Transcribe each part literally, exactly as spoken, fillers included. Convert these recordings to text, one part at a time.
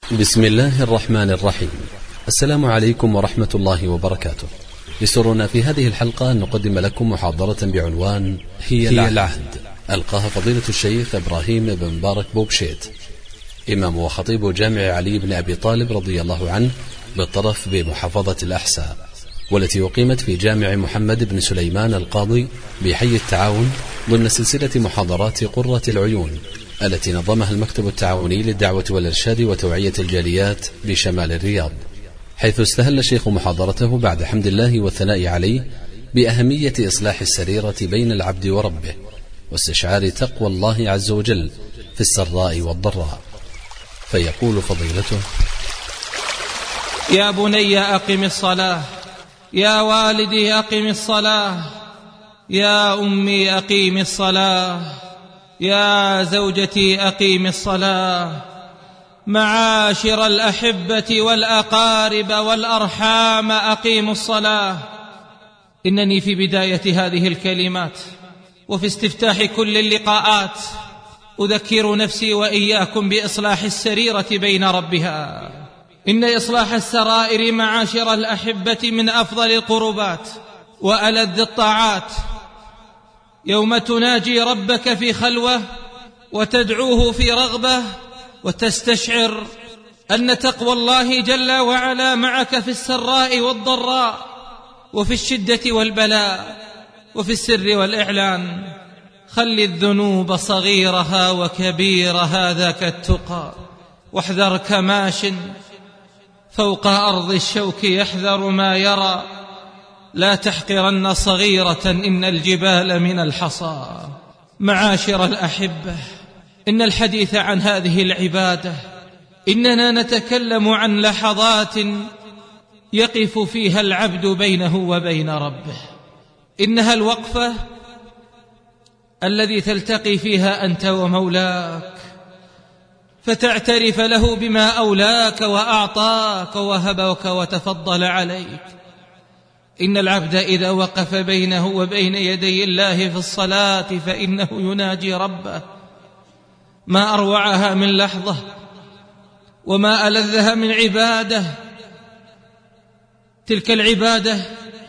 بسم الله الرحمن الرحيم. السلام عليكم ورحمة الله وبركاته. يسرنا في هذه الحلقة أن نقدم لكم محاضرة بعنوان هي, هي العهد، ألقاها فضيلة الشيخ إبراهيم بن مبارك بوبشيت، إمام وخطيب جامع علي بن أبي طالب رضي الله عنه بالطرف بمحافظة الأحساء، والتي أقيمت في جامع محمد بن سليمان القاضي بحي التعاون ضمن سلسلة محاضرات قرة العيون التي نظمها المكتب التعاوني للدعوة والإرشاد وتوعية الجاليات بشمال الرياض، حيث استهل الشيخ محاضرته بعد حمد الله والثناء عليه بأهمية إصلاح السريرة بين العبد وربه واستشعار تقوى الله عز وجل في السراء والضراء. فيقول فضيلته: يا بني أقم الصلاة، يا والدي أقم الصلاة، يا أمي أقيم الصلاة، يا زوجتي أقيم الصلاة، معاشر الأحبة والأقارب والأرحام أقيموا الصلاة. إنني في بداية هذه الكلمات وفي استفتاح كل اللقاءات أذكر نفسي وإياكم بإصلاح السريرة بين ربها. إن إصلاح السرائر معاشر الأحبة من أفضل القربات وألذ الطاعات. يوم تناجي ربك في خلوة وتدعوه في رغبة وتستشعر أن تقوى الله جل وعلا معك في السراء والضراء وفي الشدة والبلاء وفي السر والإعلان. خل الذنوب صغيرها وكبيرها ذاك التقى، واحذر كماش فوق أرض الشوك يحذر ما يرى. لا تحقرن صغيرة إن الجبال من الحصى. معاشر الأحبة، إن الحديث عن هذه العبادة إننا نتكلم عن لحظات يقف فيها العبد بينه وبين ربه. إنها الوقفة الذي تلتقي فيها أنت ومولاك فتعترف له بما أولاك وأعطاك وهبك وتفضل عليك. إن العبد إذا وقف بينه وبين يدي الله في الصلاة فإنه يناجي ربه. ما أروعها من لحظة وما ألذها من عبادة. تلك العبادة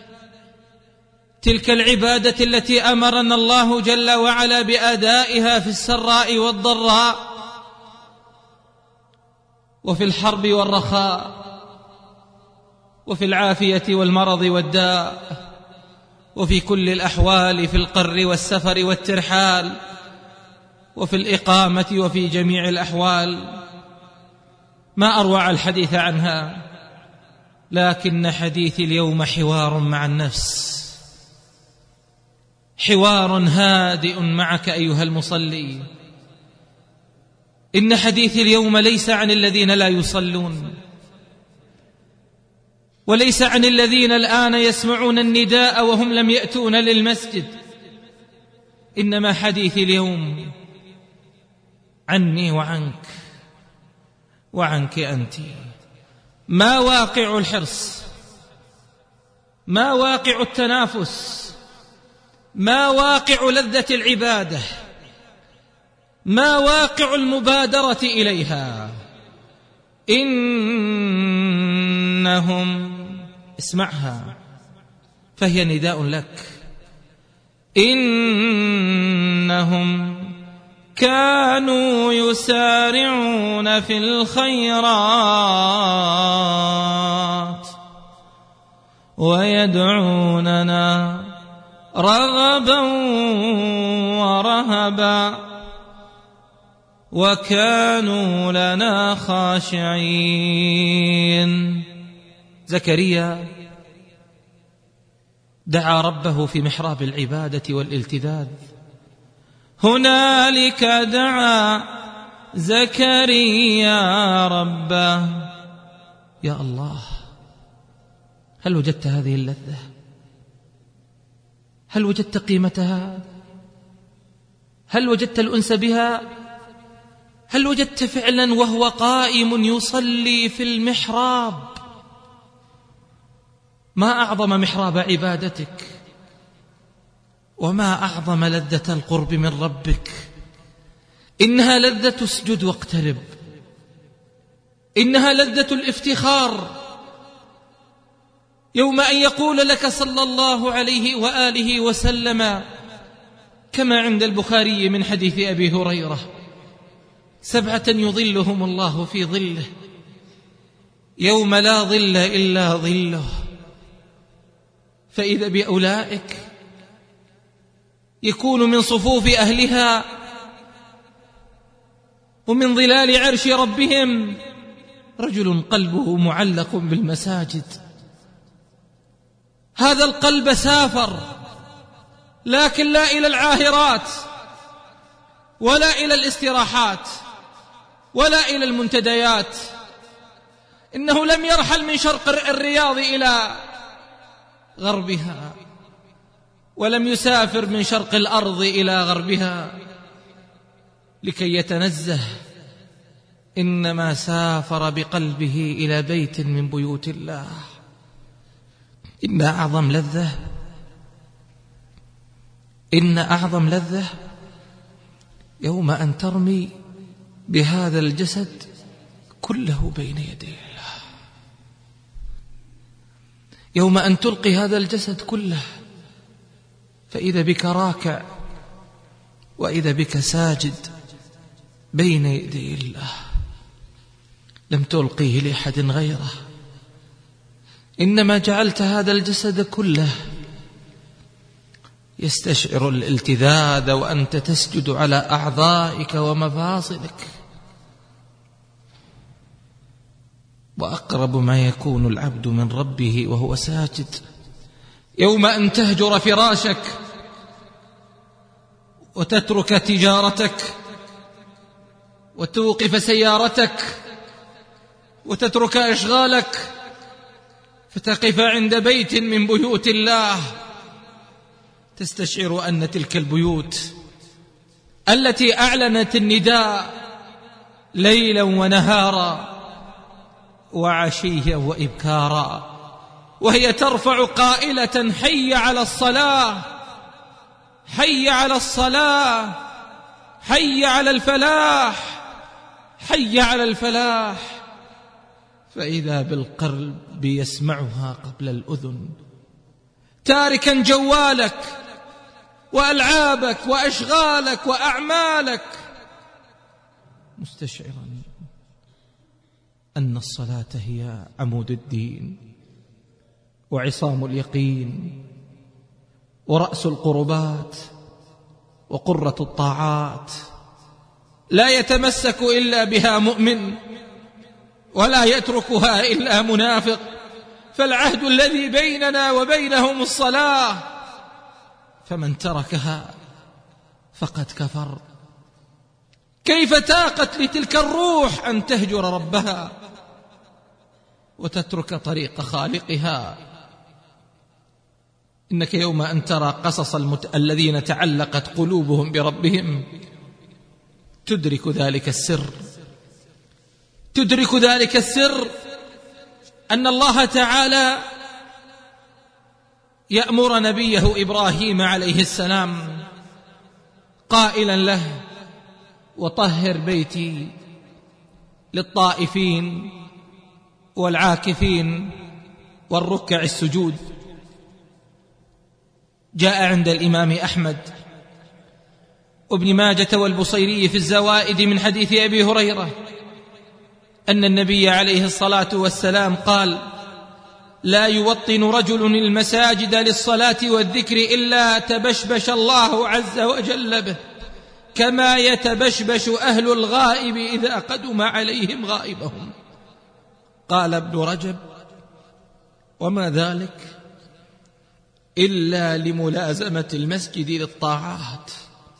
تلك العبادة التي أمرنا الله جل وعلا بأدائها في السراء والضراء وفي الحرب والرخاء وفي العافية والمرض والداء وفي كل الأحوال، في القر والسفر والترحال وفي الإقامة وفي جميع الأحوال. ما أروع الحديث عنها، لكن حديث اليوم حوار مع النفس، حوار هادئ معك أيها المصلي. إن حديث اليوم ليس عن الذين لا يصلون، وليس عن الذين الآن يسمعون النداء وهم لم يأتون للمسجد. إنما حديث اليوم عني وعنك وعنك أنت. ما واقع الحرص؟ ما واقع التنافس؟ ما واقع لذة العبادة؟ ما واقع المبادرة إليها؟ إنهم، اسمعها فهي نداء لك، إنهم كانوا يسارعون في الخيرات ويدعوننا رغبا ورهبا وكانوا لنا خاشعين. زكريا دعا ربه في محراب العبادة والالتذاذ. هنالك دعا زكريا ربه. يا الله، هل وجدت هذه اللذة؟ هل وجدت قيمتها؟ هل وجدت الأنس بها؟ هل وجدت فعلا وهو قائم يصلي في المحراب؟ ما أعظم محراب عبادتك، وما أعظم لذة القرب من ربك. إنها لذة اسجد واقترب، إنها لذة الافتخار يوم أن يقول لك صلى الله عليه وآله وسلم كما عند البخاري من حديث أبي هريرة: سبعة يظلهم الله في ظله يوم لا ظل إلا ظله. فإذا بأولئك يكون من صفوف أهلها ومن ظلال عرش ربهم رجل قلبه معلق بالمساجد. هذا القلب سافر، لكن لا إلى العاهرات ولا إلى الاستراحات ولا إلى المنتديات. إنه لم يرحل من شرق الرياض إلى غربها، ولم يسافر من شرق الأرض إلى غربها لكي يتنزه، إنما سافر بقلبه إلى بيت من بيوت الله. إن أعظم لذة إن أعظم لذة يوم أن ترمي بهذا الجسد كله بين يدي الله، يوم أن تلقي هذا الجسد كله فإذا بك راكع وإذا بك ساجد بين يدي الله، لم تلقيه لأحد غيره، إنما جعلت هذا الجسد كله يستشعر الالتذاذ وأنت تسجد على أعضائك ومفاصلك. وأقرب ما يكون العبد من ربه وهو ساجد يوم أن تهجر فراشك وتترك تجارتك وتوقف سيارتك وتترك أشغالك فتقف عند بيت من بيوت الله، تستشعر أن تلك البيوت التي أعلنت النداء ليلا ونهارا وعشيا وإبكارا، وهي ترفع قائلة: حي على الصلاة، حي على الصلاة، حي على الفلاح، حي على الفلاح. فإذا بالقلب يسمعها قبل الأذن، تاركا جوالك وألعابك وأشغالك وأعمالك، مستشعرا أن الصلاة هي عمود الدين وعصام اليقين ورأس القربات وقرة الطاعات، لا يتمسك إلا بها مؤمن ولا يتركها إلا منافق. فالعهد الذي بيننا وبينهم الصلاة، فمن تركها فقد كفر. كيف تاقت لتلك الروح أن تهجر ربها وتترك طريق خالقها؟ إنك يوم أن ترى قصص المت... الذين تعلقت قلوبهم بربهم تدرك ذلك السر، تدرك ذلك السر أن الله تعالى يأمر نبيه إبراهيم عليه السلام قائلا له: وطهر بيتي للطائفين والعاكفين والركع السجود. جاء عند الإمام أحمد وابن ماجة والبصيري في الزوائد من حديث أبي هريرة أن النبي عليه الصلاة والسلام قال: لا يوطن رجل المساجد للصلاة والذكر إلا تبشبش الله عز وجل به، كما يتبشبش أهل الغائب إذا قدم عليهم غائبهم. قال ابن رجب: وما ذلك إلا لملازمة المسجد للطاعات.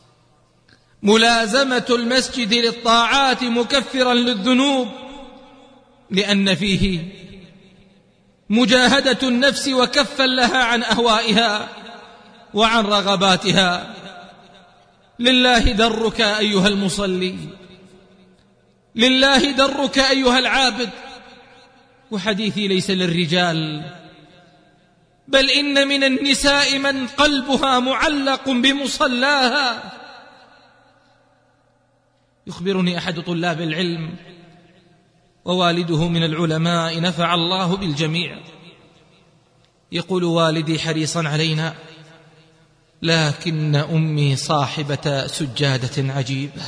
ملازمة المسجد للطاعات مكفرا للذنوب، لأن فيه مجاهدة النفس وكفا لها عن أهوائها وعن رغباتها. لله درك أيها المصلي، لله درك أيها العابد. وحديثي ليس للرجال، بل إن من النساء من قلبها معلق بمصلاها. يخبرني أحد طلاب العلم ووالده من العلماء نفع الله بالجميع. يقول والدي حريصا علينا، لكن أمي صاحبة سجادة عجيبة،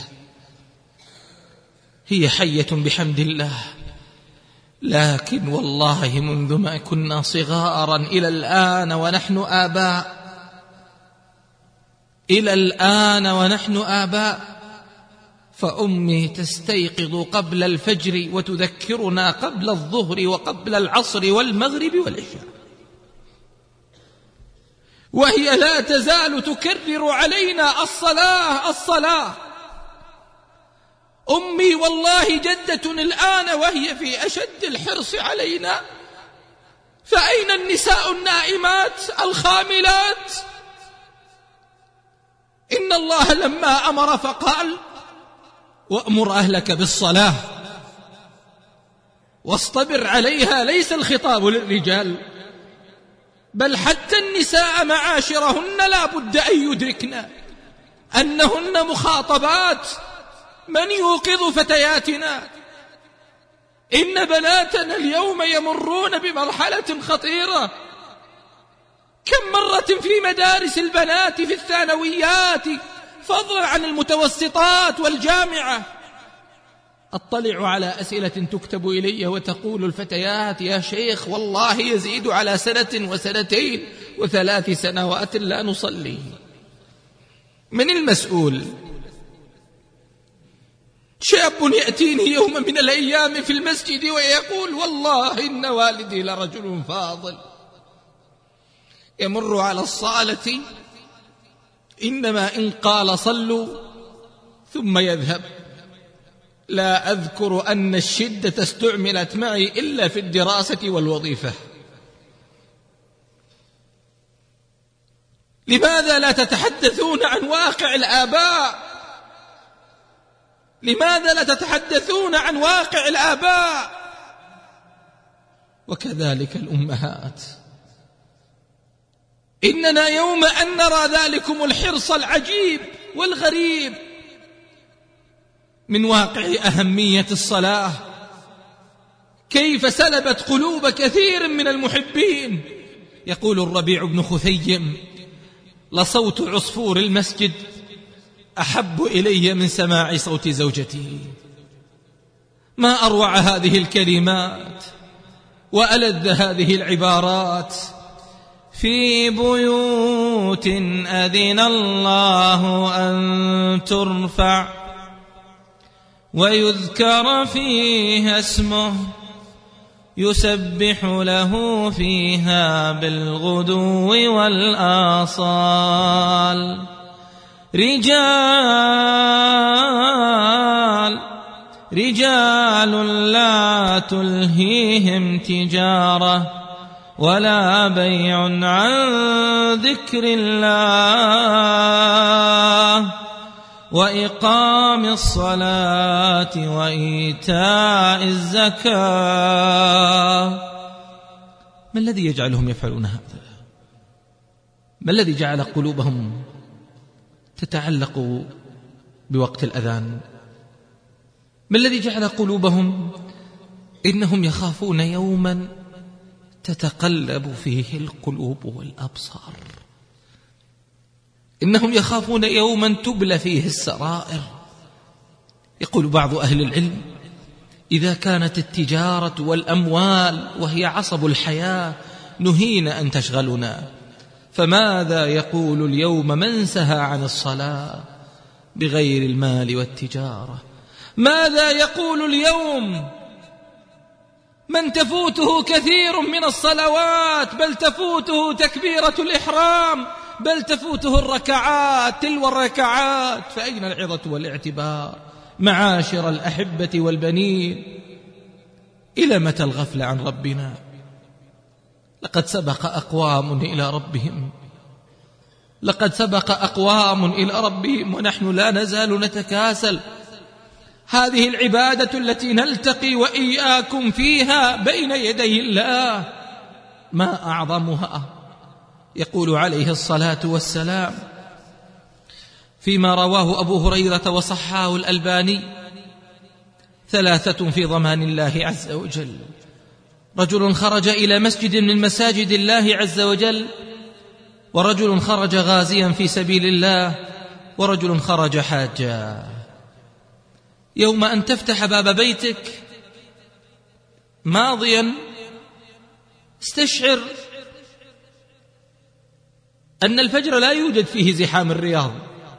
هي حية بحمد الله، لكن والله منذ ما كنا صغارا إلى الآن ونحن آباء، إلى الآن ونحن آباء، فأمي تستيقظ قبل الفجر وتذكرنا قبل الظهر وقبل العصر والمغرب والعشاء، وهي لا تزال تكرر علينا الصلاة الصلاة. أمي والله جدة الآن وهي في أشد الحرص علينا، فأين النساء النائمات الخاملات؟ إن الله لما أمر فقال: وأمر أهلك بالصلاة واصطبر عليها. ليس الخطاب للرجال، بل حتى النساء معاشرهن لا بد أن يدركن أنهن مخاطبات. من يوقظ فتياتنا؟ إن بناتنا اليوم يمرون بمرحلة خطيرة. كم مرة في مدارس البنات في الثانويات، فضلا عن المتوسطات والجامعة، أطلع على أسئلة تكتب إلي وتقول الفتيات: يا شيخ والله يزيد على سنة وسنتين وثلاث سنوات لا نصلي. من المسؤول؟ شاب يأتيني يوم من الأيام في المسجد ويقول: والله إن والدي لرجل فاضل، يمر على الصالة إنما إن قال صلوا ثم يذهب. لا أذكر أن الشدة استعملت معي إلا في الدراسة والوظيفة. لماذا لا تتحدثون عن واقع الآباء؟ لماذا لا تتحدثون عن واقع الآباء؟ وكذلك الأمهات. إننا يوم أن نرى ذلكم الحرص العجيب والغريب من واقع أهمية الصلاة، كيف سلبت قلوب كثير من المحبين. يقول الربيع بن خثيم: لصوت عصفور المسجد أحب إلي من سماع صوت زوجتي. ما أروع هذه الكلمات وألذ هذه العبارات: في بيوت أذن الله أن ترفع ويذكر فيها اسمه يسبح له فيها بالغدو والآصال. رجال رجال لا تلهيهم تجارة ولا بيع عن ذكر الله وإقام الصلاة وإيتاء الزكاة. ما الذي يجعلهم يفعلون هذا؟ ما الذي جعل قلوبهم تتعلق بوقت الأذان؟ ما الذي جعل قلوبهم إنهم يخافون يوما تتقلب فيه القلوب والأبصار، إنهم يخافون يوما تبلى فيه السرائر. يقول بعض أهل العلم: إذا كانت التجارة والأموال وهي عصب الحياة نهينا أن تشغلنا، فماذا يقول اليوم من سهى عن الصلاة بغير المال والتجارة؟ ماذا يقول اليوم من تفوته كثير من الصلوات، بل تفوته تكبيرة الإحرام، بل تفوته الركعات تلو الركعات؟ فأين العظة والاعتبار معاشر الأحبة والبنين؟ إلى متى الغفل عن ربنا؟ لقد سبق أقوام إلى ربهم لقد سبق أقوام إلى ربهم ونحن لا نزال نتكاسل. هذه العبادة التي نلتقي وإياكم فيها بين يدي الله ما أعظمها. يقول عليه الصلاة والسلام فيما رواه أبو هريرة وصححه الألباني: ثلاثة في ضمان الله عز وجل: رجل خرج إلى مسجد من مساجد الله عز وجل، ورجل خرج غازيا في سبيل الله، ورجل خرج حاجا. يوم أن تفتح باب بيتك ماضيا استشعر أن الفجر لا يوجد فيه زحام الرياض،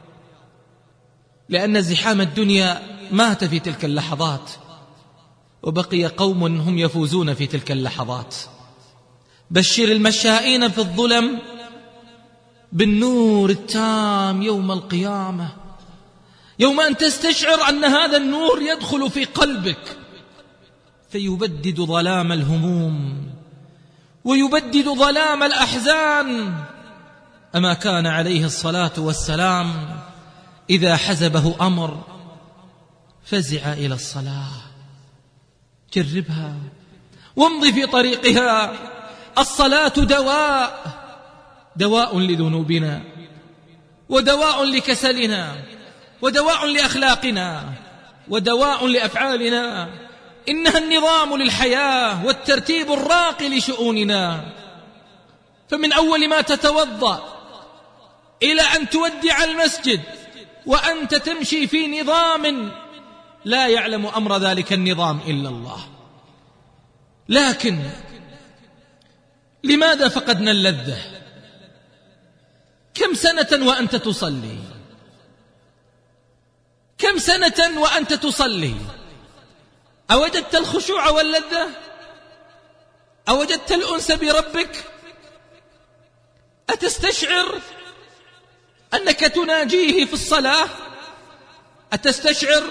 لأن زحام الدنيا مات في تلك اللحظات، وبقي قوم هم يفوزون في تلك اللحظات. بشر المشائين في الظلم بالنور التام يوم القيامة، يوم أن تستشعر أن هذا النور يدخل في قلبك فيبدد ظلام الهموم ويبدد ظلام الأحزان. أما كان عليه الصلاة والسلام إذا حزبه أمر فزع إلى الصلاة. جربها وامضي في طريقها. الصلاة دواء، دواء لذنوبنا، ودواء لكسلنا، ودواء لأخلاقنا، ودواء لأفعالنا. إنها النظام للحياة والترتيب الراقي لشؤوننا. فمن أول ما تتوضأ إلى أن تودع المسجد وأنت تمشي في نظام لا يعلم أمر ذلك النظام إلا الله. لكن لماذا فقدنا اللذة؟ كم سنة وأنت تصلي؟ كم سنة وأنت تصلي؟ أوجدت الخشوع واللذة؟ أوجدت الأنس بربك؟ أتستشعر أنك تناجيه في الصلاة؟ أتستشعر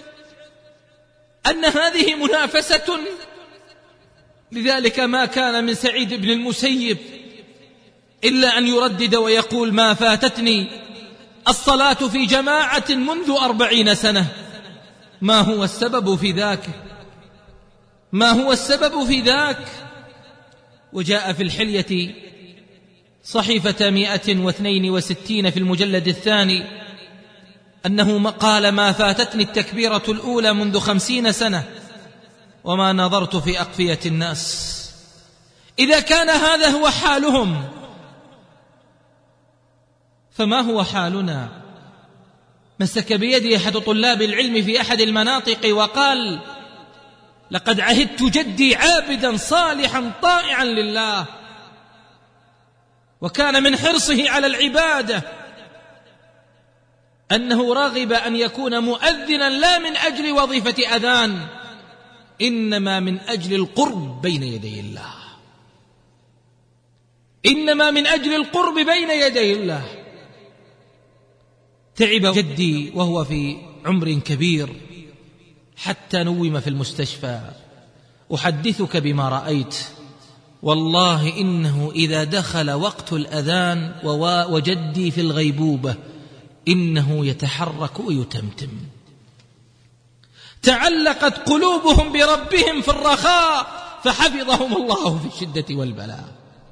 أن هذه منافسة؟ لذلك ما كان من سعيد بن المسيب إلا أن يردد ويقول: ما فاتتني الصلاة في جماعة منذ أربعين سنة. ما هو السبب في ذاك؟ ما هو السبب في ذاك؟ وجاء في الحلية صحيفة مئة واثنين وستين في المجلد الثاني أنه قال: ما فاتتني التكبيرة الأولى منذ خمسين سنة وما نظرت في أقفية الناس. إذا كان هذا هو حالهم فما هو حالنا؟ مسك بيدي أحد طلاب العلم في أحد المناطق وقال: لقد عهدت جدي عابدا صالحا طائعا لله، وكان من حرصه على العبادة أنه رغب أن يكون مؤذنا لا من أجل وظيفة أذان، إنما من أجل القرب بين يدي الله، إنما من أجل القرب بين يدي الله. تعب جدي وهو في عمر كبير حتى نوم في المستشفى. أحدثك بما رأيت، والله إنه إذا دخل وقت الأذان وجدي في الغيبوبة إنه يتحرك ويتمتم. تعلقت قلوبهم بربهم في الرخاء فحفظهم الله في الشدة والبلاء،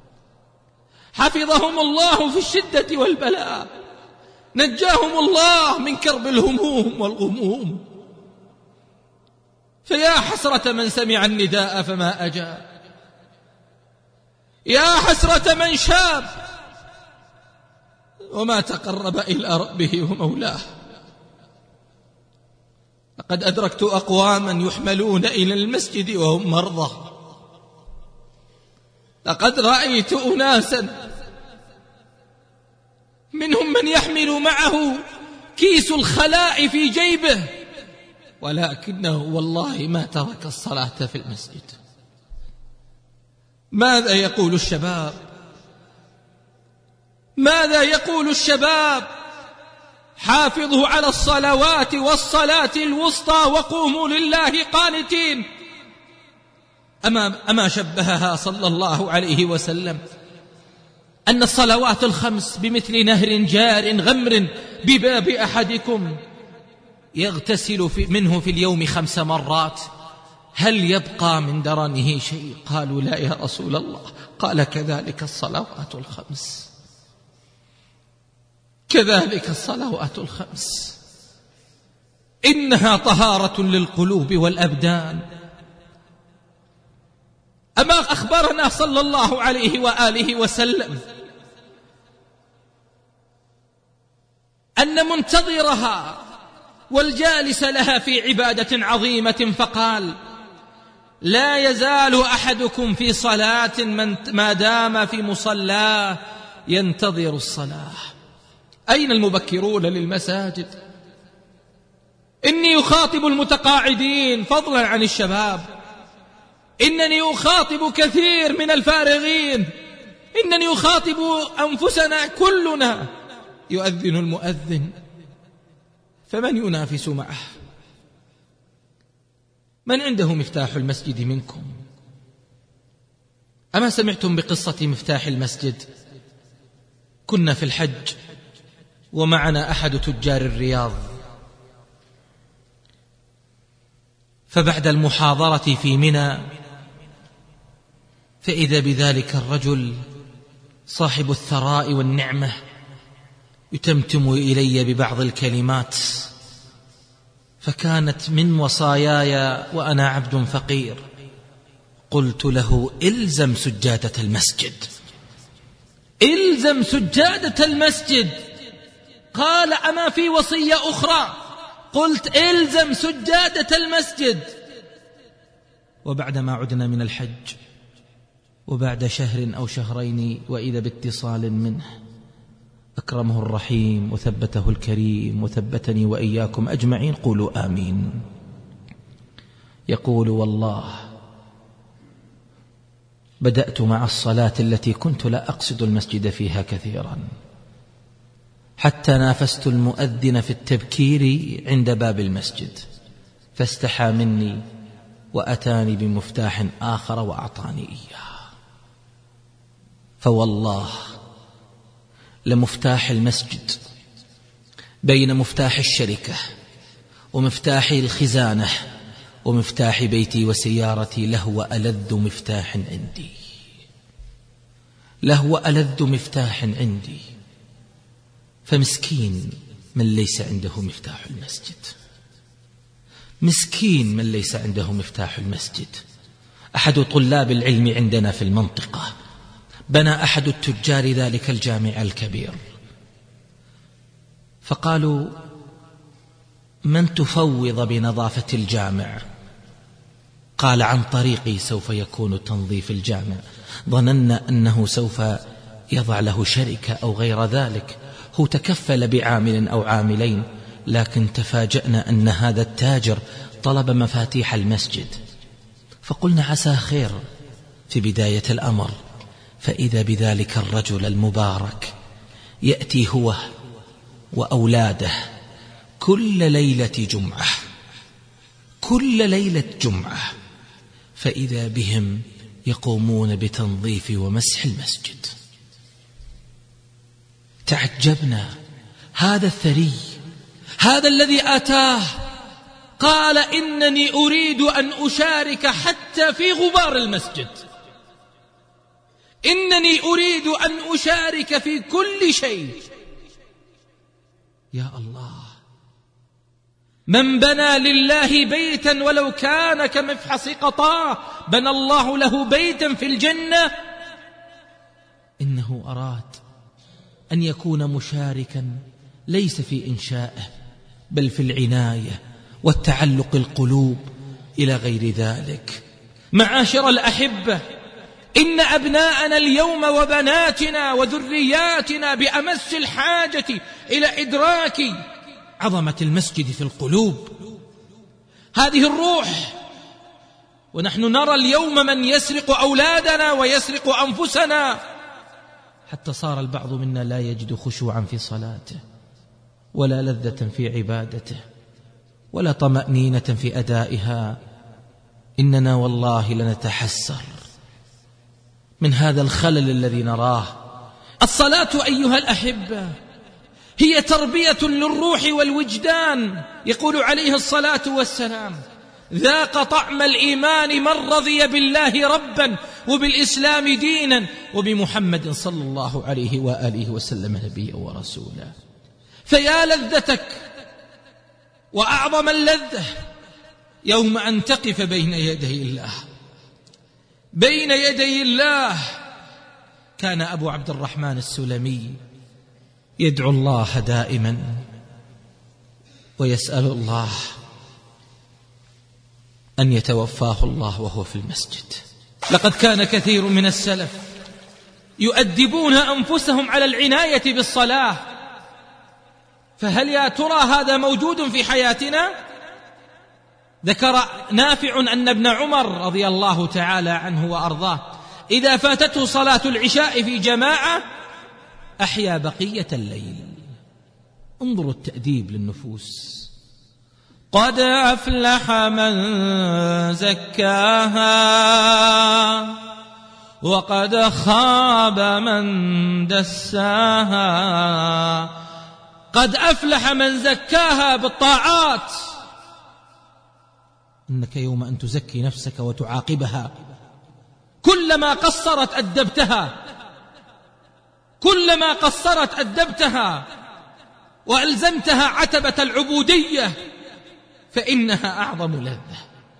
حفظهم الله في الشدة والبلاء، نجاهم الله من كرب الهموم والغموم. فيا حسرة من سمع النداء فما أجاب، يا حسرة من شاب وما تقرب إلى ربه ومولاه. لقد أدركت أقواما يحملون إلى المسجد وهم مرضى. لقد رأيت أناسا منهم من يحمل معه كيس الخلاء في جيبه ولكنه والله ما ترك الصلاة في المسجد. ماذا يقول الشباب؟ ماذا يقول الشباب؟ حافظوا على الصلوات والصلاة الوسطى وقوموا لله قانتين. أما, أما شبهها صلى الله عليه وسلم أن الصلوات الخمس بمثل نهر جار غمر بباب أحدكم يغتسل في منه في اليوم خمس مرات، هل يبقى من درنه شيء؟ قالوا لا يا رسول الله. قال كذلك الصلوات الخمس، كذلك الصلوات الخمس. إنها طهارة للقلوب والأبدان. أما أخبرنا صلى الله عليه وآله وسلم أن منتظرها والجالس لها في عبادة عظيمة، فقال: لا يزال أحدكم في صلاة ما دام في مصلاه ينتظر الصلاة. أين المبكرون للمساجد؟ إني أخاطب المتقاعدين فضلا عن الشباب، إنني أخاطب كثير من الفارغين، إنني أخاطب أنفسنا كلنا. يؤذن المؤذن، فمن ينافس معه؟ من عنده مفتاح المسجد منكم؟ أما سمعتم بقصة مفتاح المسجد؟ كنا في الحج ومعنا أحد تجار الرياض، فبعد المحاضرة في منى فإذا بذلك الرجل صاحب الثراء والنعمة يتمتم إلي ببعض الكلمات، فكانت من وصاياي وأنا عبد فقير. قلت له: إلزم سجادة المسجد، إلزم سجادة المسجد. قال: أما في وصية أخرى؟ قلت: إلزم سجادة المسجد. وبعدما عدنا من الحج وبعد شهر أو شهرين وإذا باتصال منه، أكرمه الرحيم وثبته الكريم وثبتني وإياكم أجمعين، قولوا آمين. يقول: والله بدأت مع الصلاة التي كنت لا أقصد المسجد فيها كثيرا، حتى نافست المؤذن في التبكير عند باب المسجد، فاستحى مني وأتاني بمفتاح آخر وأعطاني إياه. فوالله لمفتاح المسجد بين مفتاح الشركة ومفتاح الخزانة ومفتاح بيتي وسيارتي لهو ألذ مفتاح عندي، لهو ألذ مفتاح عندي. فمسكين من ليس عنده مفتاح المسجد، مسكين من ليس عنده مفتاح المسجد. أحد طلاب العلم عندنا في المنطقة بنى أحد التجار ذلك الجامع الكبير، فقالوا: من تفوض بنظافة الجامع؟ قال: عن طريقي سوف يكون تنظيف الجامع. ظننا أنه سوف يضع له شركة أو غير ذلك، هو تكفل بعامل أو عاملين، لكن تفاجأنا أن هذا التاجر طلب مفاتيح المسجد. فقلنا: عسى خير في بداية الأمر. فإذا بذلك الرجل المبارك يأتي هو وأولاده كل ليلة جمعة، كل ليلة جمعة، فإذا بهم يقومون بتنظيف ومسح المسجد. تعجبنا، هذا الثري، هذا الذي آتاه، قال: إنني أريد أن أشارك حتى في غبار المسجد، إنني أريد أن أشارك في كل شيء. يا الله، من بنى لله بيتا ولو كان كمفحص قطاه بنى الله له بيتا في الجنة. إنه أراد أن يكون مشاركا ليس في إنشائه بل في العناية والتعلق القلوب إلى غير ذلك. معاشر الأحبة، إن أبناءنا اليوم وبناتنا وذرياتنا بأمس الحاجة إلى إدراك عظمة المسجد في القلوب، هذه الروح. ونحن نرى اليوم من يسرق أولادنا ويسرق أنفسنا، حتى صار البعض منا لا يجد خشوعا في صلاته ولا لذة في عبادته ولا طمأنينة في أدائها. إننا والله لنتحسر من هذا الخلل الذي نراه. الصلاة أيها الأحبة هي تربية للروح والوجدان. يقول عليه الصلاة والسلام: ذاق طعم الإيمان من رضي بالله ربا وبالإسلام دينا وبمحمد صلى الله عليه وآله وسلم نبيا ورسولا. فيا لذتك وأعظم اللذة يوم أن تقف بين يدي الله، بين يدي الله. كان أبو عبد الرحمن السلمي يدعو الله دائما ويسأل الله أن يتوفاه الله وهو في المسجد. لقد كان كثير من السلف يؤدبون أنفسهم على العناية بالصلاة، فهل يا ترى هذا موجود في حياتنا؟ ذكر نافع أن ابن عمر رضي الله تعالى عنه وأرضاه إذا فاتته صلاة العشاء في جماعة أحيا بقية الليل. انظروا التأديب للنفوس. قد أفلح من زكاها وقد خاب من دساها. قد أفلح من زكاها بالطاعات، إنك يوم أن تزكي نفسك وتعاقبها كلما قصرت أدبتها، كلما قصرت أدبتها وألزمتها عتبة العبودية فإنها أعظم لذة.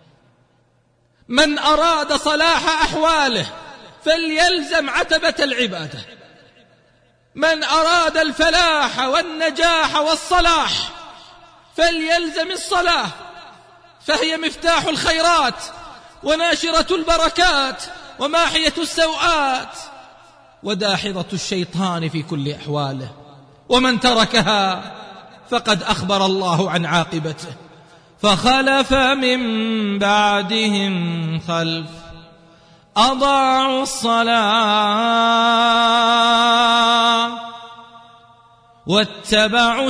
من أراد صلاح أحواله فليلزم عتبة العبادة. من أراد الفلاح والنجاح والصلاح فليلزم الصلاة، فهي مفتاح الخيرات وناشرة البركات وماحية السوءات وداحضة الشيطان في كل أحواله. ومن تركها فقد أخبر الله عن عاقبته. فخلف من بعدهم خلف أضاعوا الصلاة واتبعوا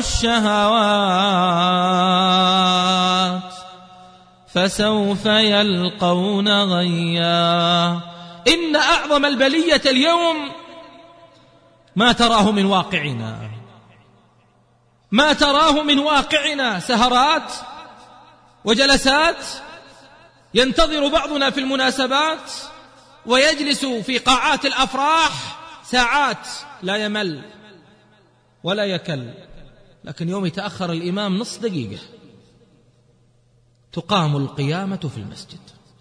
الشهوات فسوف يلقون غيا. إن أعظم البلية اليوم ما تراه من واقعنا، ما تراه من واقعنا سهرات وجلسات. ينتظر بعضنا في المناسبات ويجلس في قاعات الأفراح ساعات لا يمل ولا يكل، لكن يوم يتأخر الإمام نص دقيقة تقام القيامة في المسجد،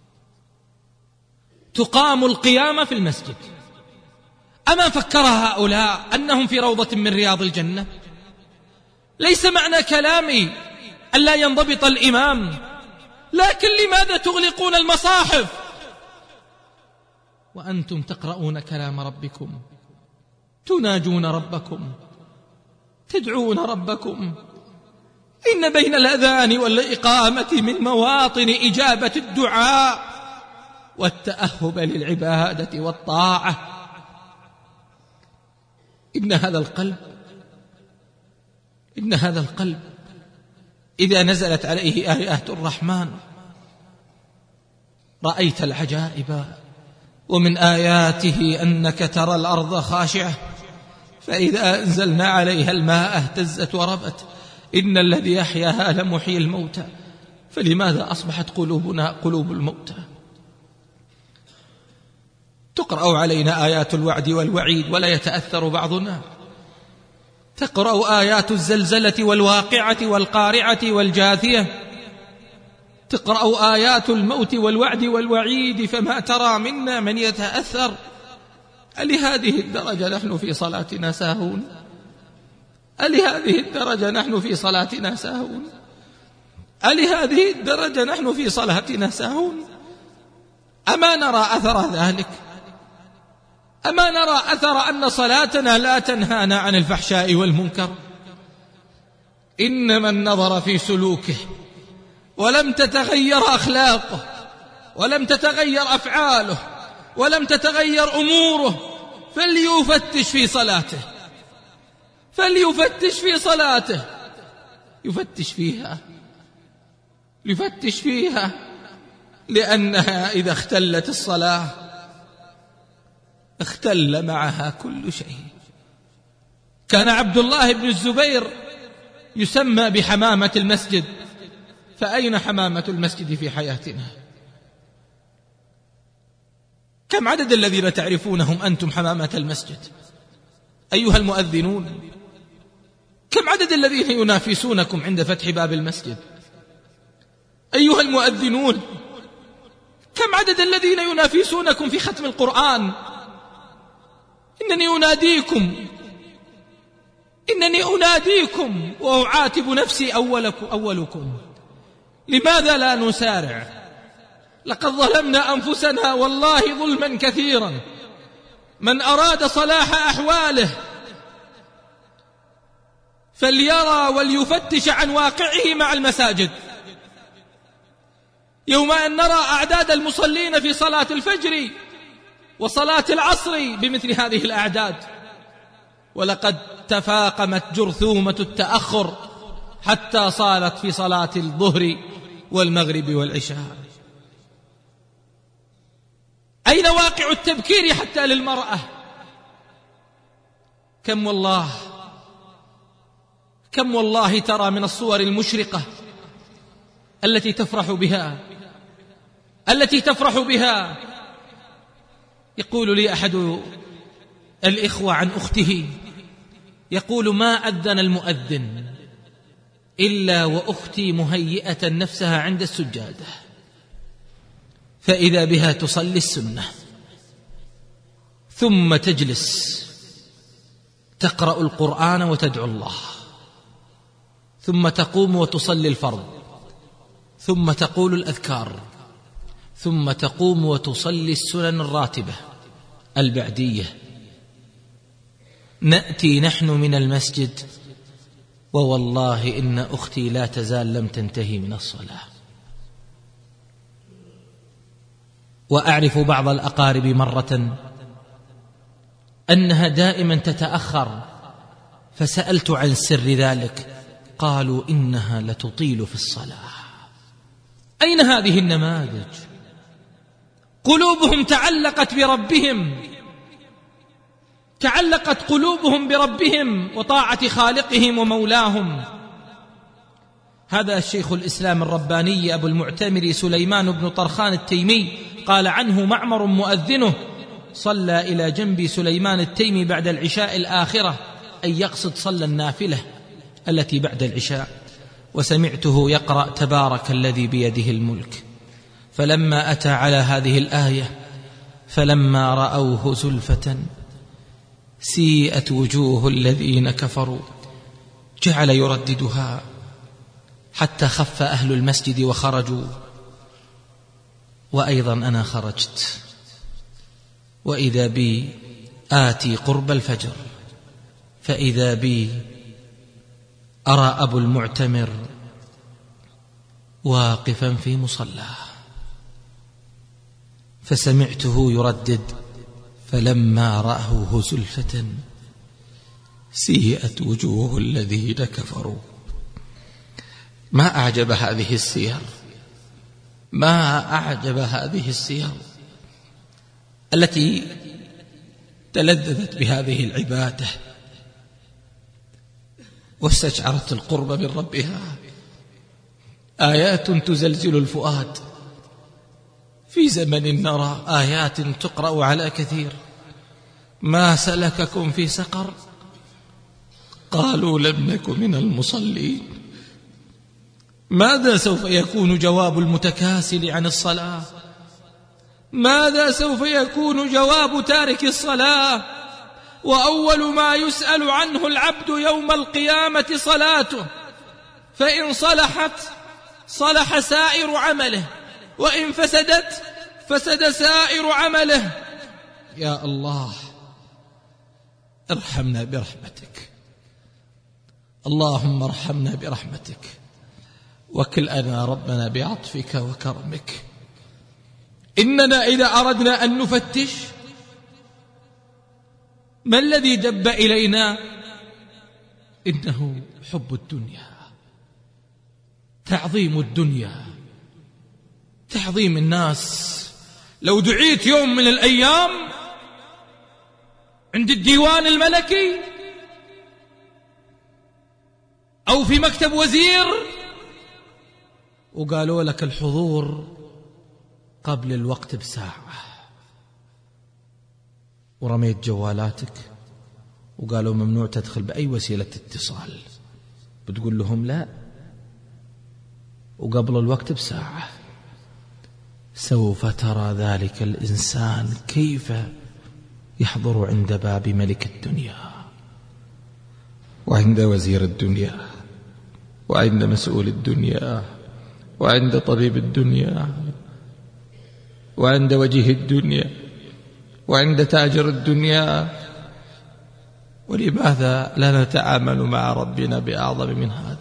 تقام القيامة في المسجد. أما فكر هؤلاء أنهم في روضة من رياض الجنة؟ ليس معنى كلامي ألا ينضبط الإمام، لكن لماذا تغلقون المصاحف وأنتم تقرؤون كلام ربكم، تناجون ربكم، تدعون ربكم؟ إن بين الأذان والإقامة من مواطن إجابة الدعاء والتأهب للعبادة والطاعة. إن هذا القلب إن هذا القلب إذا نزلت عليه آيات الرحمن رأيت العجائب. ومن آياته أنك ترى الأرض خاشعة فإذا أنزلنا عليها الماء اهتزت وربت. إن الذي أحياها لمحيي الموتى فلماذا أصبحت قلوبنا قلوب الموتى؟ تقرأ علينا آيات الوعد والوعيد ولا يتأثر بعضنا. تقرأ آيات الزلزلة والواقعة والقارعة والجاثية، تقرأ آيات الموت والوعد والوعيد فما ترى منا من يتأثر. ألهذه الدرجة نحن في صلاتنا ساهون؟ ألهذه الدرجة نحن في صلاتنا ساهون؟ ألهذه الدرجة نحن في صلاتنا ساهون؟ أما نرى أثر ذلك؟ أما نرى أثر أن صلاتنا لا تنهانا عن الفحشاء والمنكر؟ إن من نظر في سلوكه ولم تتغير أخلاقه ولم تتغير أفعاله ولم تتغير أموره فليفتش في صلاته، فليفتش في صلاته، يفتش فيها يفتش فيها لأنها إذا اختلت الصلاة اختل معها كل شيء. كان عبد الله بن الزبير يسمى بحمامة المسجد، فأين حمامة المسجد في حياتنا؟ كم عدد الذين تعرفونهم أنتم حمامة المسجد أيها المؤذنون؟ كم عدد الذين ينافسونكم عند فتح باب المسجد؟ أيها المؤذنون، كم عدد الذين ينافسونكم في ختم القرآن؟ إنني أناديكم إنني أناديكم وأعاتب نفسي أولكم, أولكم لماذا لا نسارع؟ لقد ظلمنا أنفسنا والله ظلما كثيرا. من أراد صلاح أحواله فليرى وليفتش عن واقعه مع المساجد. يوم أن نرى أعداد المصلين في صلاة الفجر وصلاة العصر بمثل هذه الأعداد، ولقد تفاقمت جرثومة التأخر حتى صارت في صلاة الظهر والمغرب والعشاء. أين واقع التبكير حتى للمرأة؟ كم والله كم والله ترى من الصور المشرقة التي تفرح بها التي تفرح بها يقول لي أحد الإخوة عن أخته، يقول: ما أذن المؤذن إلا وأختي مهيئة نفسها عند السجادة، فإذا بها تصلي السنة ثم تجلس تقرأ القرآن وتدعو الله، ثم تقوم وتصلي الفرض، ثم تقول الأذكار، ثم تقوم وتصلي السنن الراتبة البعدية. نأتي نحن من المسجد ووالله إن أختي لا تزال لم تنتهي من الصلاة. وأعرف بعض الأقارب مرة أنها دائما تتأخر، فسألت عن سر ذلك، قالوا إنها لتطيل في الصلاة. أين هذه النماذج؟ قلوبهم تعلقت بربهم، تعلقت قلوبهم بربهم وطاعة خالقهم ومولاهم. هذا الشيخ الإسلام الرباني أبو المعتمر سليمان بن طرخان التيمي قال عنه معمر مؤذنه: صلى إلى جنب سليمان التيمي بعد العشاء الآخرة، أي يقصد صلى النافلة التي بعد العشاء، وسمعته يقرأ تبارك الذي بيده الملك. فلما أتى على هذه الآية: فلما رأوه زلفة سيئت وجوه الذين كفروا، جعل يرددها حتى خف أهل المسجد وخرجوا. وأيضا أنا خرجت وإذا بي آتي قرب الفجر، فإذا بي أرى أبو المعتمر واقفا في مصلاه، فسمعته يردد: فلما رأوه زلفة سيئت وجوه الذين كفروا. ما أعجب هذه السير، ما أعجب هذه السير التي تلذذت بهذه العبادة واستشعرت القرب من ربها. آيات تزلزل الفؤاد في زمن نرى آيات تقرأ على كثير. ما سلككم في سقر؟ قالوا لم نك من المصلين. ماذا سوف يكون جواب المتكاسل عن الصلاة؟ ماذا سوف يكون جواب تارك الصلاة؟ وأول ما يسأل عنه العبد يوم القيامة صلاته، فإن صلحت صلح سائر عمله، وإن فسدت فسد سائر عمله. يا الله ارحمنا برحمتك، اللهم ارحمنا برحمتك، وكلنا ربنا بعطفك وكرمك. إننا إذا أردنا أن نفتش ما الذي دب إلينا؟ إنه حب الدنيا، تعظيم الدنيا، تعظيم الناس. لو دعيت يوم من الأيام عند الديوان الملكي أو في مكتب وزير وقالوا لك الحضور قبل الوقت بساعة، ورميت جوالاتك وقالوا ممنوع تدخل بأي وسيلة اتصال، بتقول لهم لا، وقبل الوقت بساعة سوف ترى ذلك الإنسان كيف يحضر عند باب ملك الدنيا وعند وزير الدنيا وعند مسؤول الدنيا وعند طبيب الدنيا وعند وجيه الدنيا وعند تاجر الدنيا. ولماذا لا نتعامل مع ربنا بأعظم من هذا؟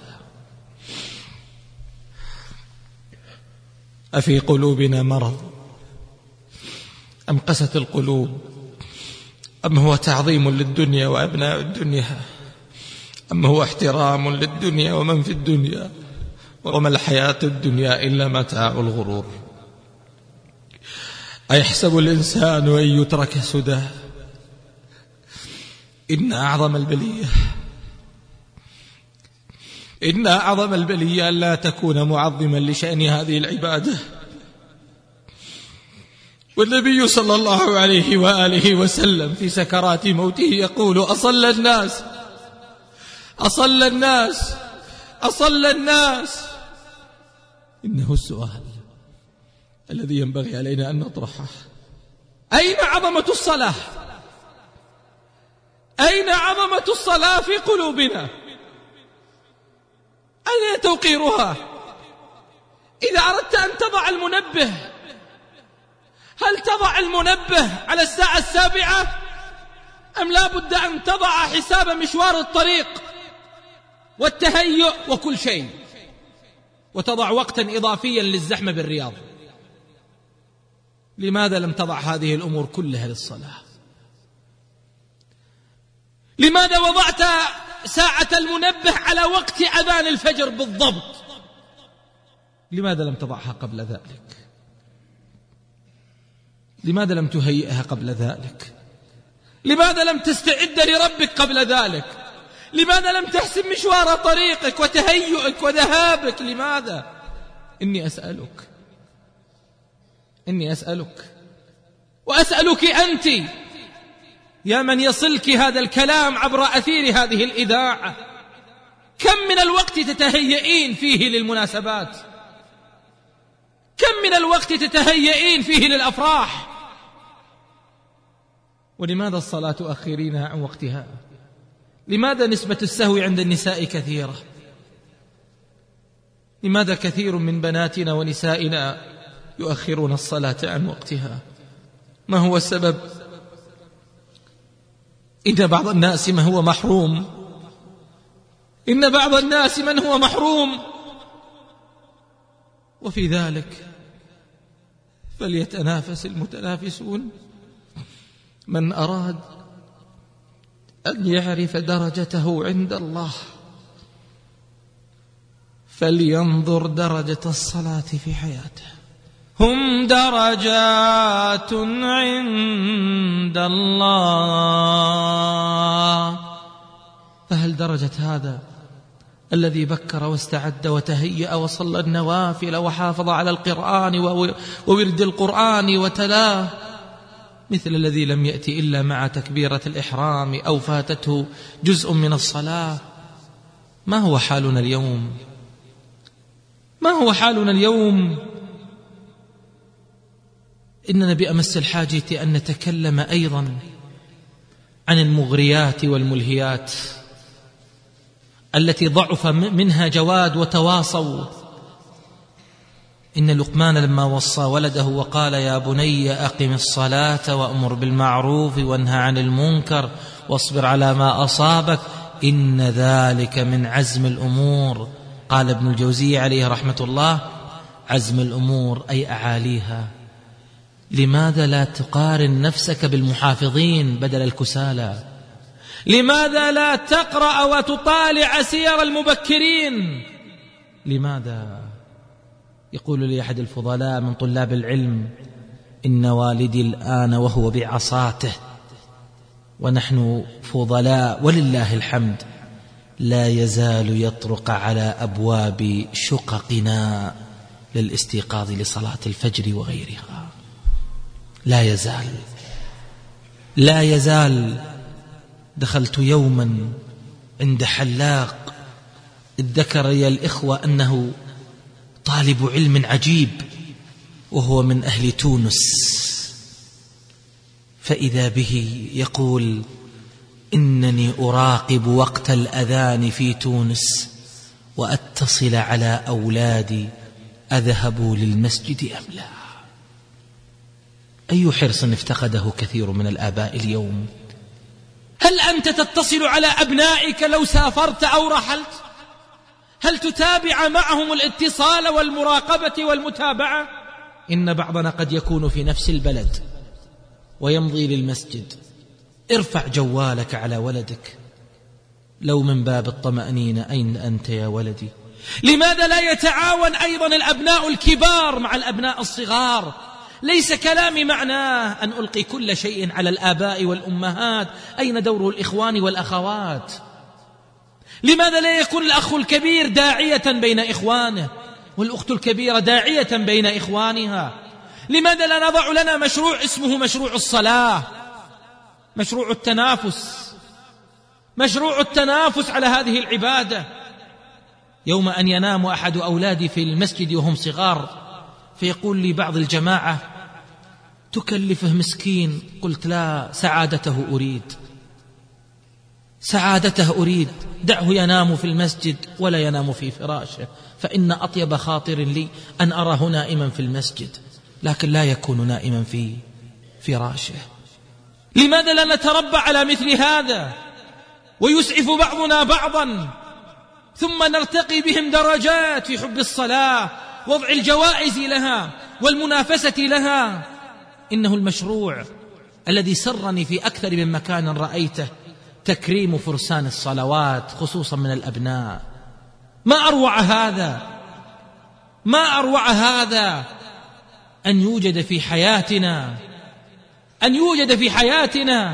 أفي قلوبنا مرض أم قست القلوب أم هو تعظيم للدنيا وأبناء الدنيا أم هو احترام للدنيا ومن في الدنيا وما الحياة الدنيا إلا متاع الغرور. أيحسب الإنسان أن يترك سدى؟ إن أعظم البلية إن أعظم البلية أن لا تكون معظما لشأن هذه العبادة. والنبي صلى الله عليه وآله وسلم في سكرات موته يقول: أصلى الناس أصلى الناس أصلى الناس. إنه السؤال الذي ينبغي علينا أن نطرحه: أين عظمة الصلاة؟ أين عظمة الصلاة في قلوبنا؟ أين توقيرها؟ إذا أردت أن تضع المنبه، هل تضع المنبه على الساعة السابعة أم لا بد أن تضع حساب مشوار الطريق والتهيؤ وكل شيء، وتضع وقتا إضافيا للزحمة بالرياض؟ لماذا لم تضع هذه الأمور كلها للصلاة؟ لماذا وضعت ساعة المنبه على وقت أذان الفجر بالضبط؟ لماذا لم تضعها قبل ذلك؟ لماذا لم تهيئها قبل ذلك؟ لماذا لم تستعد لربك قبل ذلك؟ لماذا لم تحسب مشوار طريقك وتهيئك وذهابك؟ لماذا؟ إني أسألك إني أسألك وأسألك أنت يا من يصلك هذا الكلام عبر أثير هذه الإذاعة، كم من الوقت تتهيئين فيه للمناسبات؟ كم من الوقت تتهيئين فيه للأفراح؟ ولماذا الصلاة تؤخرينها عن وقتها؟ لماذا نسبة السهو عند النساء كثيرة؟ لماذا كثير من بناتنا ونسائنا يؤخرون الصلاة عن وقتها؟ ما هو السبب؟ إن بعض الناس من هو محروم إن بعض الناس من هو محروم وفي ذلك فليتنافس المتنافسون. من أراد أن يعرف درجته عند الله فلينظر درجة الصلاة في حياته. هم درجات عند الله. فهل درجة هذا الذي بكر واستعد وتهيأ وصلى النوافل وحافظ على القرآن وورد القرآن وتلاه مثل الذي لم يأتي إلا مع تكبيرة الإحرام أو فاتته جزء من الصلاة؟ ما هو حالنا اليوم؟ ما هو حالنا اليوم؟ إننا بأمس الحاجة أن نتكلم أيضا عن المغريات والملهيات التي ضعف منها جواد وتواصوا. إن لقمان لما وصى ولده وقال: يا بني أقم الصلاة وأمر بالمعروف وانهى عن المنكر واصبر على ما أصابك إن ذلك من عزم الأمور. قال ابن الجوزي عليه رحمة الله: عزم الأمور أي أعاليها. لماذا لا تقارن نفسك بالمحافظين بدل الكسالى؟ لماذا لا تقرأ وتطالع سير المبكرين؟ لماذا؟ يقول لي أحد الفضلاء من طلاب العلم: إن والدي الآن وهو بعصاته ونحن فضلاء ولله الحمد لا يزال يطرق على أبواب شققنا للاستيقاظ لصلاة الفجر وغيرها. لا يزال لا يزال دخلت يوما عند حلاق ذكر لي الإخوة أنه طالب علم عجيب وهو من أهل تونس، فإذا به يقول: إنني أراقب وقت الأذان في تونس وأتصل على أولادي أذهبوا للمسجد أم لا. أي حرص افتقده كثير من الآباء اليوم. هل أنت تتصل على أبنائك لو سافرت أو رحلت؟ هل تتابع معهم الاتصال والمراقبة والمتابعة؟ إن بعضنا قد يكون في نفس البلد ويمضي للمسجد. ارفع جوالك على ولدك لو من باب الطمأنينة: أين أنت يا ولدي؟ لماذا لا يتعاون أيضا الأبناء الكبار مع الأبناء الصغار؟ ليس كلامي معناه أن ألقي كل شيء على الآباء والأمهات. أين دور الإخوان والأخوات؟ لماذا لا يكون الأخ الكبير داعية بين إخوانه والأخت الكبيرة داعية بين إخوانها؟ لماذا لا نضع لنا مشروع اسمه مشروع الصلاة، مشروع التنافس، مشروع التنافس على هذه العبادة؟ يوم أن ينام أحد أولادي في المسجد وهم صغار فيقول لي بعض الجماعة: تكلفه مسكين. قلت: لا، سعادته أريد، سعادته أريد. دعه ينام في المسجد ولا ينام في فراشه، فإن أطيب خاطر لي أن أراه نائما في المسجد لكن لا يكون نائما في فراشه. لماذا لا نتربى على مثل هذا ويسعف بعضنا بعضا ثم نرتقي بهم درجات في حب الصلاة، وضع الجوائز لها والمنافسة لها؟ إنه المشروع الذي سرني في أكثر من مكان رأيته تكريم فرسان الصلوات خصوصا من الأبناء. ما أروع هذا، ما أروع هذا أن يوجد في حياتنا، أن يوجد في حياتنا.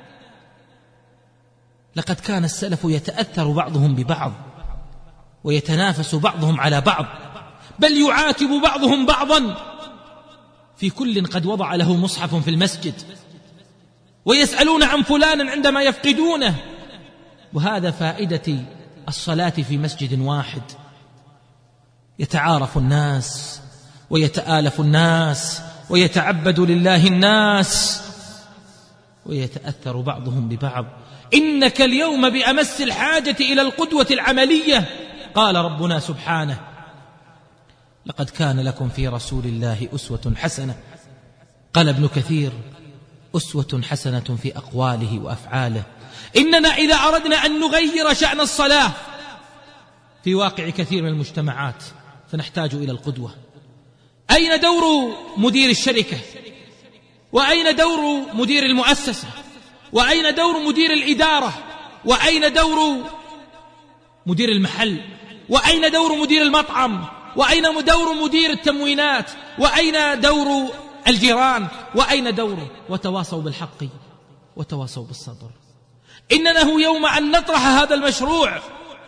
لقد كان السلف يتأثر بعضهم ببعض ويتنافس بعضهم على بعض، بل يعاتب بعضهم بعضا. في كل قد وضع له مصحف في المسجد ويسألون عن فلان عندما يفقدونه. وهذا فائدة الصلاة في مسجد واحد، يتعارف الناس ويتآلف الناس ويتعبد لله الناس ويتأثر بعضهم ببعض. إنك اليوم بأمس الحاجة إلى القدوة العملية. قال ربنا سبحانه: لقد كان لكم في رسول الله أسوة حسنة. قال ابن كثير: أسوة حسنة في أقواله وأفعاله. إننا إذا أردنا أن نغير شأن الصلاة في واقع كثير من المجتمعات فنحتاج إلى القدوة. أين دور مدير الشركة؟ وأين دور مدير المؤسسة؟ وأين دور مدير الإدارة؟ وأين دور مدير المحل؟ وأين دور مدير المطعم؟ وأين دور مدير التموينات؟ وأين دور الجيران؟ وأين دوره؟ وتواصوا بالحق وتواصوا بالصبر. إننا يوم أن نطرح هذا المشروع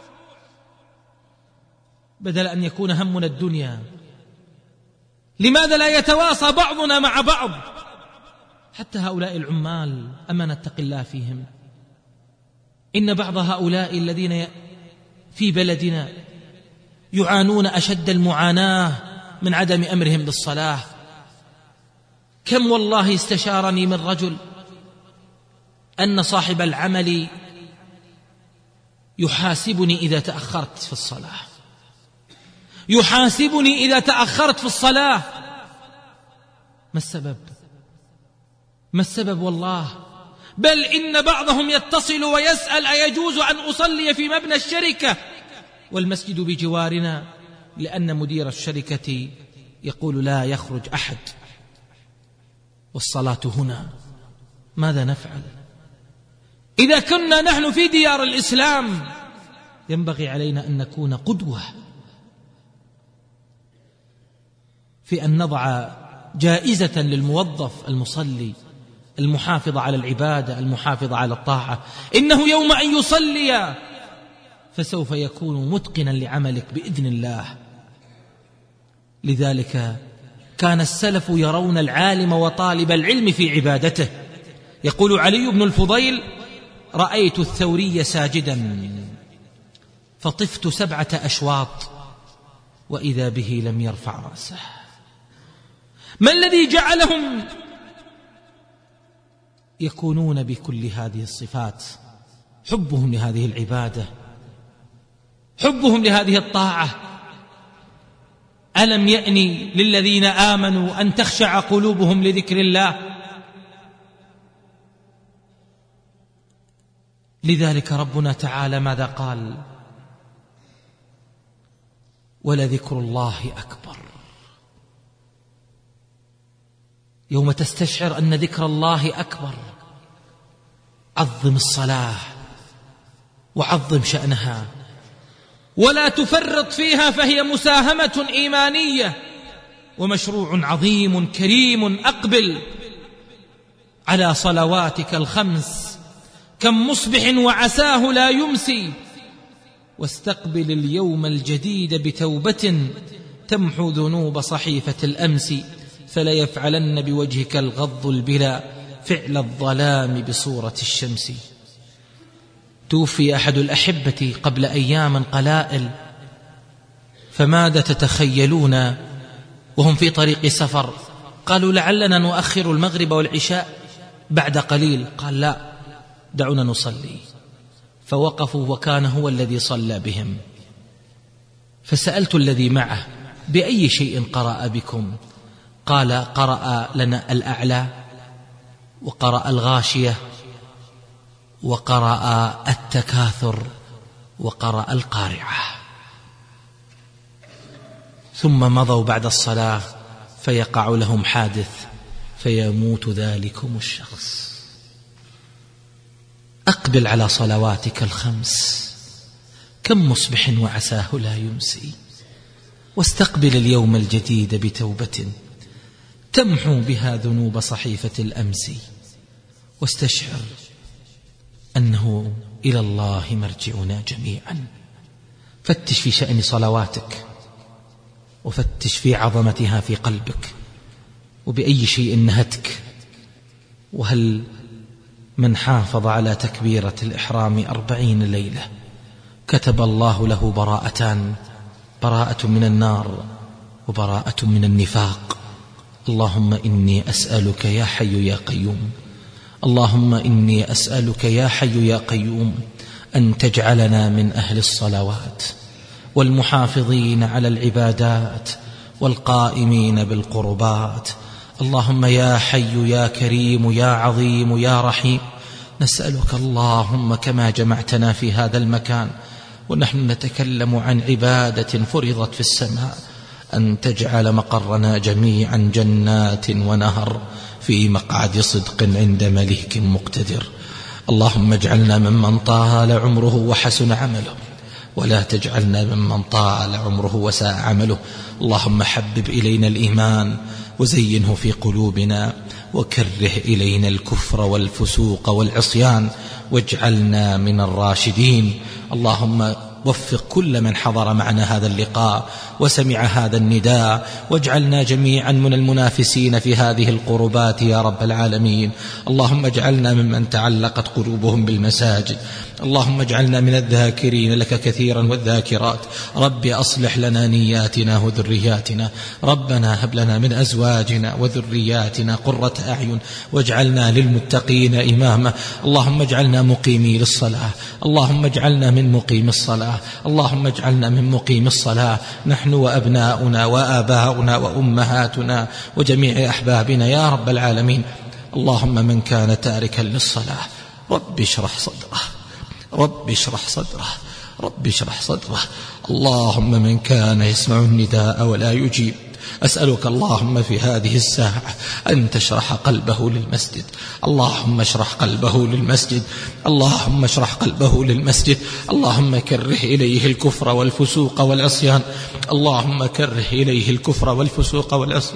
بدل أن يكون همنا الدنيا، لماذا لا يتواصى بعضنا مع بعض؟ حتى هؤلاء العمال أما نتق الله فيهم. إن بعض هؤلاء الذين في بلدنا يعانون أشد المعاناة من عدم أمرهم بالصلاة. كم والله استشارني من رجل أن صاحب العمل يحاسبني إذا تأخرت في الصلاة، يحاسبني إذا تأخرت في الصلاة. ما السبب؟ ما السبب والله؟ بل إن بعضهم يتصل ويسأل: أيجوز أن أصلي في مبنى الشركة والمسجد بجوارنا؟ لأن مدير الشركة يقول لا يخرج أحد والصلاة هنا. ماذا نفعل؟ إذا كنا نحن في ديار الإسلام ينبغي علينا أن نكون قدوة في أن نضع جائزة للموظف المصلي المحافظ على العبادة المحافظ على الطاعة. إنه يوم أن يصلي فسوف يكون متقنا لعملك بإذن الله. لذلك كان السلف يرون العالم وطالب العلم في عبادته. يقول علي بن الفضيل: رأيت الثوري ساجدا فطفت سبعة أشواط وإذا به لم يرفع رأسه. ما الذي جعلهم يكونون بكل هذه الصفات؟ حبهم لهذه العبادة، حبهم لهذه الطاعة. ألم يأني للذين آمنوا أن تخشع قلوبهم لذكر الله؟ لذلك ربنا تعالى ماذا قال؟ ولذكر الله أكبر. يوم تستشعر أن ذكر الله أكبر، عظم الصلاة وعظم شأنها، ولا تفرط فيها، فهي مساهمة إيمانية ومشروع عظيم كريم. أقبل على صلواتك الخمس، كم مصبح وعساه لا يمسي، واستقبل اليوم الجديد بتوبة تمحو ذنوب صحيفة الأمس، فلا يفعلن بوجهك الغض البلا فعل الظلام بصورة الشمس. توفي أحد الأحبة قبل أيام قلائل، فماذا تتخيلون وهم في طريق سفر؟ قالوا لعلنا نؤخر المغرب والعشاء بعد قليل. قال لا، دعونا نصلي. فوقفوا وكان هو الذي صلى بهم. فسألت الذي معه بأي شيء قرأ بكم؟ قال قرأ لنا الأعلى، وقرأ الغاشية، وقرأ التكاثر، وقرأ القارعة. ثم مضوا بعد الصلاة فيقع لهم حادث فيموت ذلكم الشخص. أقبل على صلواتك الخمس، كم مصبح وعساه لا يمسي، واستقبل اليوم الجديد بتوبة تمحو بها ذنوب صحيفة الأمس، واستشعر أنه إلى الله مرجعنا جميعا. فتش في شأن صلواتك، وفتش في عظمتها في قلبك، وبأي شيء نهتك. وهل من حافظ على تكبيرة الإحرام أربعين ليلة كتب الله له براءتان، براءة من النار وبراءة من النفاق. اللهم إني أسألك يا حي يا قيوم، اللهم إني أسألك يا حي يا قيوم أن تجعلنا من أهل الصلوات والمحافظين على العبادات والقائمين بالقربات. اللهم يا حي يا كريم يا عظيم يا رحيم، نسألك اللهم كما جمعتنا في هذا المكان ونحن نتكلم عن عبادة فرضت في السماء، أن تجعل مقرنا جميعا جنات ونهر في مقعد صدق عند مليك مقتدر. اللهم اجعلنا ممن طال عمره وحسن عمله، ولا تجعلنا ممن طال عمره وساء عمله. اللهم حبب إلينا الإيمان وزينه في قلوبنا، وكره إلينا الكفر والفسوق والعصيان، واجعلنا من الراشدين. اللهم وفق كل من حضر معنا هذا اللقاء وسمع هذا النداء، واجعلنا جميعا من المنافسين في هذه القربات يا رب العالمين. اللهم اجعلنا ممن تعلقت قلوبهم بالمساجد، اللهم اجعلنا من الذاكرين لك كثيرا والذاكرات. رب أصلح لنا نياتنا وذرياتنا، ربنا هب لنا من أزواجنا وذرياتنا قرة أعين واجعلنا للمتقين إماما. اللهم اجعلنا مقيمي للصلاة، اللهم اجعلنا من مقيم الصلاة، اللهم اجعلنا من مقيم الصلاة نحن وأبناؤنا وآباؤنا وأمهاتنا وجميع أحبابنا يا رب العالمين. اللهم من كان تاركا للصلاة رب اشرح صدره، رب اشرح صدره، رب اشرح صدره. اللهم من كان يسمع النداء ولا يجيب، أسألك اللهم في هذه الساعة أن تشرح قلبه للمسجد، اللهم اشرح قلبه للمسجد، اللهم اشرح قلبه للمسجد. اللهم كره إليه الكفر والفسوق والعصيان، اللهم كره إليه الكفر والفسوق والعصيان.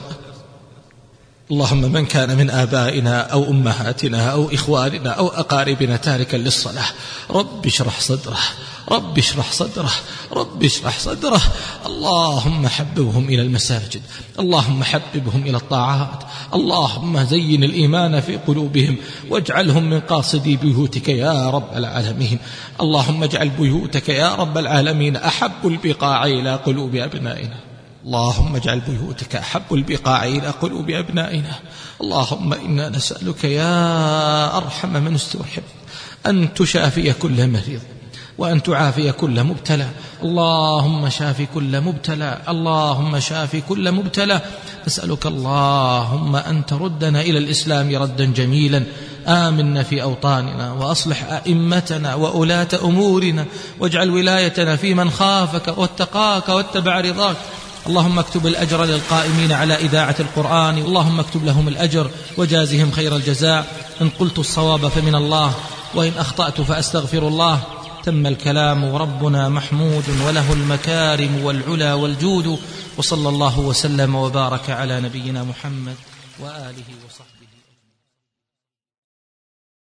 اللهم من كان من آبائنا أو أمهاتنا أو إخواننا أو أقاربنا تاركا للصلاة رب اشرح صدره، رب اشرح صدره رب اشرح صدره. اللهم حببهم إلى المساجد، اللهم حببهم إلى الطاعات، اللهم زين الإيمان في قلوبهم واجعلهم من قاصدي بيوتك يا رب العالمين. اللهم اجعل بيوتك يا رب العالمين أحب البقاع إلى قلوب أبنائنا، اللهم اجعل بيوتك أحب البقاع إلى قلوب أبنائنا. اللهم إنا نسألك يا أرحم من استرحم أن تشافي كل مريض وأن تعافي كل مبتلى. اللهم شافي كل مبتلى، اللهم شافي كل مبتلى. نسألك اللهم أن تردنا إلى الإسلام ردا جميلا. آمنا في أوطاننا وأصلح أئمتنا وولاة أمورنا، واجعل ولايتنا في من خافك واتقاك واتبع رضاك. اللهم اكتب الأجر للقائمين على إذاعة القرآن، اللهم اكتب لهم الأجر وجازهم خير الجزاء. إن قلت الصواب فمن الله، وإن أخطأت فأستغفر الله. تم الكلام وربنا محمود وله المكارم والعلا والجود، وصلى الله وسلم وبارك على نبينا محمد وآله وصحبه.